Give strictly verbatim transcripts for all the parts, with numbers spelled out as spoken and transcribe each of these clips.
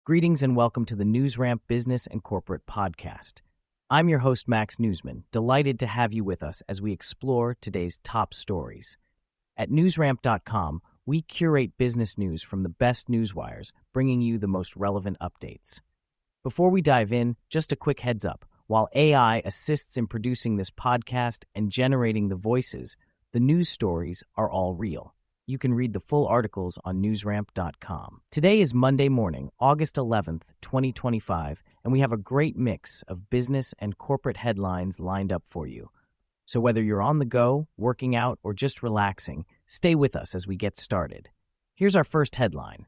Greetings and welcome to the NewsRamp Business and Corporate Podcast. I'm your host, Max Newsman, delighted to have you with us as we explore today's top stories. At newsramp dot com, we curate business news from the best newswires, bringing you the most relevant updates. Before we dive in, just a quick heads up. While A I assists in producing this podcast and generating the voices, the news stories are all real. You can read the full articles on newsramp dot com. Today is Monday morning, August eleventh, twenty twenty-five, and we have a great mix of business and corporate headlines lined up for you. So whether you're on the go, working out, or just relaxing, stay with us as we get started. Here's our first headline.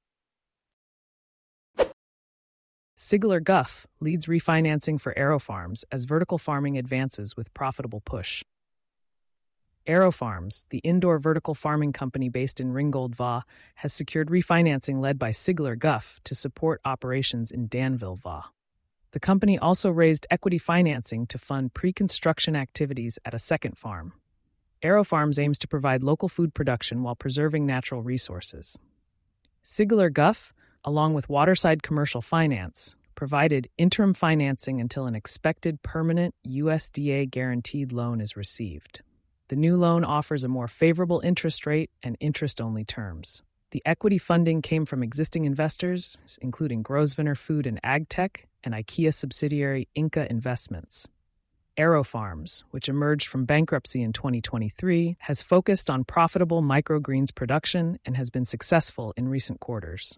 Sigler Guff leads refinancing for AeroFarms as vertical farming advances with profitable push. AeroFarms, the indoor vertical farming company based in Ringgold, Vaud, has secured refinancing led by Sigler Guff to support operations in Danville, Vaud. The company also raised equity financing to fund pre-construction activities at a second farm. AeroFarms aims to provide local food production while preserving natural resources. Sigler Guff, along with Waterside Commercial Finance, provided interim financing until an expected permanent U S D A-guaranteed loan is received. The new loan offers a more favorable interest rate and interest-only terms. The equity funding came from existing investors, including Grosvenor Food and AgTech and IKEA subsidiary Inca Investments. AeroFarms, which emerged from bankruptcy in twenty twenty-three, has focused on profitable microgreens production and has been successful in recent quarters.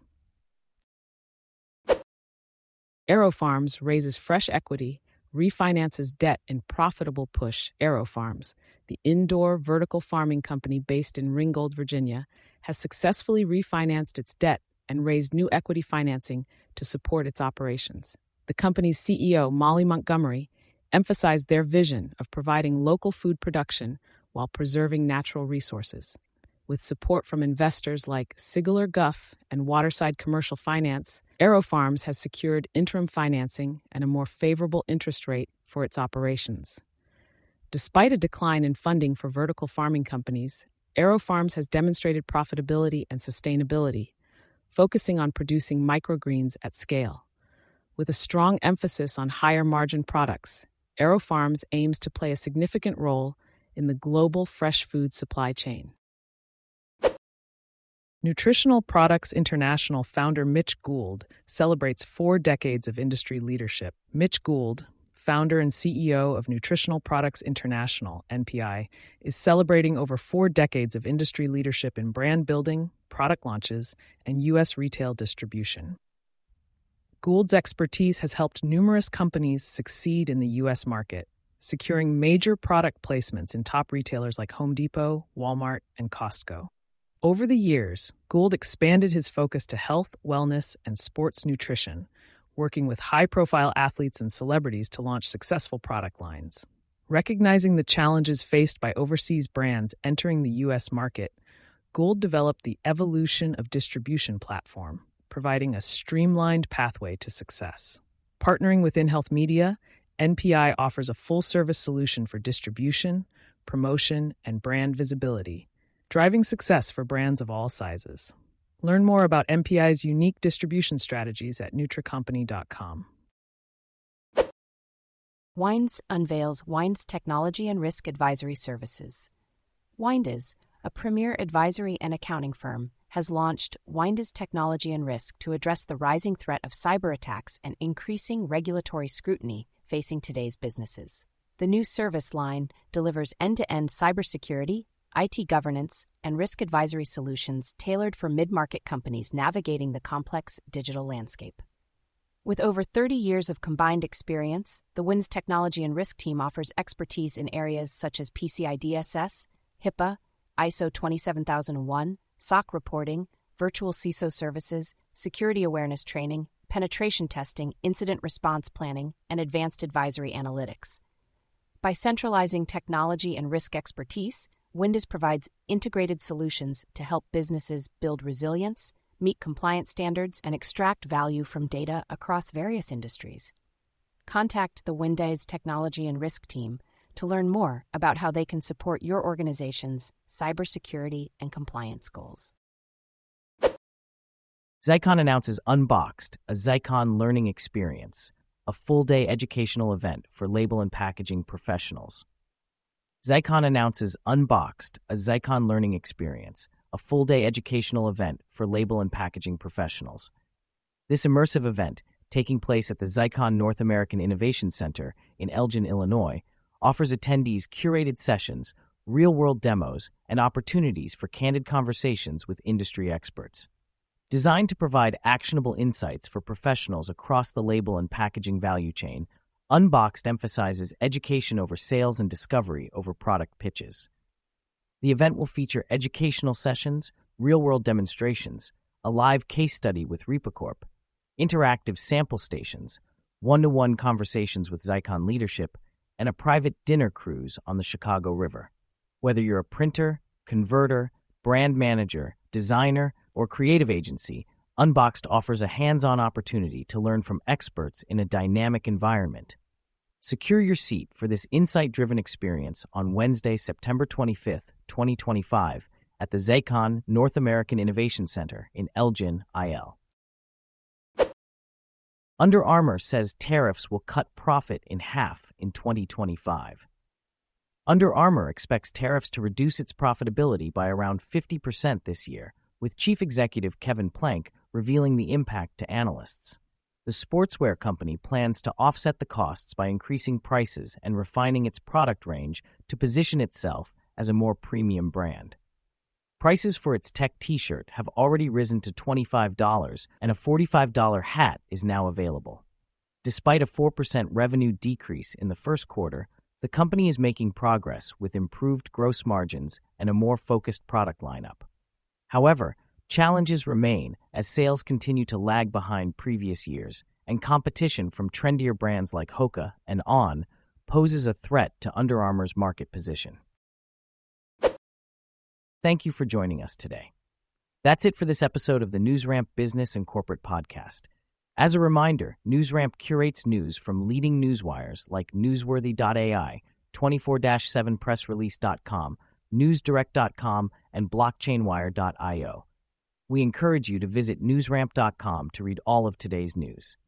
AeroFarms raises fresh equity, refinances debt in profitable push. AeroFarms, the indoor vertical farming company based in Ringgold, Virginia, has successfully refinanced its debt and raised new equity financing to support its operations. The company's C E O, Molly Montgomery, emphasized their vision of providing local food production while preserving natural resources. With support from investors like Sigler Guff and Waterside Commercial Finance, AeroFarms has secured interim financing and a more favorable interest rate for its operations. Despite a decline in funding for vertical farming companies, AeroFarms has demonstrated profitability and sustainability, focusing on producing microgreens at scale. With a strong emphasis on higher-margin products, AeroFarms aims to play a significant role in the global fresh food supply chain. Nutritional Products International founder Mitch Gould celebrates four decades of industry leadership. Mitch Gould, founder and C E O of Nutritional Products International, N P I, is celebrating over four decades of industry leadership in brand building, product launches, and U S retail distribution. Gould's expertise has helped numerous companies succeed in the U S market, securing major product placements in top retailers like Home Depot, Walmart, and Costco. Over the years, Gould expanded his focus to health, wellness, and sports nutrition, working with high-profile athletes and celebrities to launch successful product lines. Recognizing the challenges faced by overseas brands entering the U S market, Gould developed the Evolution of Distribution platform, providing a streamlined pathway to success. Partnering with InHealth Media, N P I offers a full-service solution for distribution, promotion, and brand visibility, driving success for brands of all sizes. Learn more about N P I's unique distribution strategies at Nutra Company dot com. Winds unveils Winds Technology and Risk Advisory Services. Winds, a premier advisory and accounting firm, has launched Winds Technology and Risk to address the rising threat of cyber attacks and increasing regulatory scrutiny facing today's businesses. The new service line delivers end-to-end cybersecurity, I T governance, and risk advisory solutions tailored for mid-market companies navigating the complex digital landscape. With over thirty years of combined experience, the Winds Technology and Risk team offers expertise in areas such as P C I D S S, HIPAA, I S O twenty-seven thousand one, S O C reporting, virtual C I S O services, security awareness training, penetration testing, incident response planning, and advanced advisory analytics. By centralizing technology and risk expertise, Winds provides integrated solutions to help businesses build resilience, meet compliance standards, and extract value from data across various industries. Contact the Winds Technology and Risk team to learn more about how they can support your organization's cybersecurity and compliance goals. Zycon announces Unboxed, a Zycon learning experience, a full-day educational event for label and packaging professionals. Zycon announces Unboxed, a Zycon learning experience, a full-day educational event for label and packaging professionals. This immersive event, taking place at the Zycon North American Innovation Center in Elgin, Illinois, offers attendees curated sessions, real-world demos, and opportunities for candid conversations with industry experts. Designed to provide actionable insights for professionals across the label and packaging value chain, Unboxed emphasizes education over sales and discovery over product pitches. The event will feature educational sessions, real-world demonstrations, a live case study with Repacorp, interactive sample stations, one-to-one conversations with Zycon leadership, and a private dinner cruise on the Chicago River. Whether you're a printer, converter, brand manager, designer, or creative agency, Unboxed offers a hands-on opportunity to learn from experts in a dynamic environment. Secure your seat for this insight-driven experience on Wednesday, September twenty-fifth, twenty twenty-five, at the Zycon North American Innovation Center in Elgin, I L. Under Armour says tariffs will cut profit in half in twenty twenty-five. Under Armour expects tariffs to reduce its profitability by around fifty percent this year, with Chief Executive Kevin Plank revealing the impact to analysts. The sportswear company plans to offset the costs by increasing prices and refining its product range to position itself as a more premium brand. Prices for its tech t-shirt have already risen to twenty-five dollars, and a forty-five dollars hat is now available. Despite a four percent revenue decrease in the first quarter, the company is making progress with improved gross margins and a more focused product lineup. However, challenges remain as sales continue to lag behind previous years, and competition from trendier brands like Hoka and On poses a threat to Under Armour's market position. Thank you for joining us today. That's it for this episode of the NewsRamp Business and Corporate Podcast. As a reminder, NewsRamp curates news from leading newswires like Newsworthy dot A I, twenty-four seven press release dot com, newsdirect dot com, and blockchainwire dot io. We encourage you to visit newsramp dot com to read all of today's news.